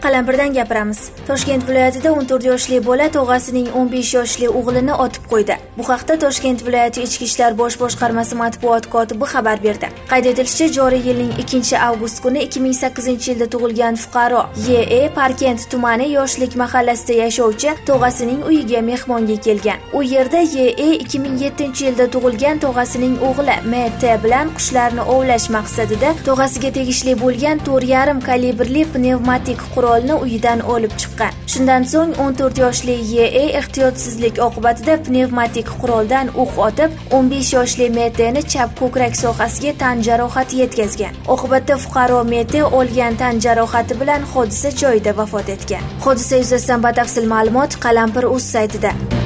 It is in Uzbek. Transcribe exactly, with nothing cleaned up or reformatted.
Qalampirdan gapiramiz. Toshkent viloyatida o'n to'rt yoshli bola tog'asining o'n besh yoshli o'g'lini otib qo'ydi. Bu haqda Toshkent viloyati Ichki ishlar bosh boshqarmasi matbuot kotibi xabar berdi. Qayd etilishicha, joriy yilning ikkinchi avgust kuni ikki ming sakkizinchi yilda tug'ilgan fuqaro Y E Parkent tumani Yoshlik mahallasida yashovchi tog'asining uyiga mehmonga kelgan. U yerda Y E ikki ming yettinchi yilda tug'ilgan tog'asining o'g'li M T bilan qushlarni ovlash maqsadida tog'asiga tegishli bo'lgan to'rt yarim kalibrli pnevmatik qurolni uyidan olib chiqqan. Shundan so'ng o'n to'rt yoshli Y E ehtiyotsizlik oqibatida pnevmatik quroldan o'q otib, o'n besh yoshli M T ni chap ko'krak sohasiga tan jarohati yetkazgan. Oqibatda fuqaro M T olgan tan jarohati bilan hodisa joyida vafot etgan. Hodisa yuzasidan batafsil ma'lumot Qalampir.uz saytida.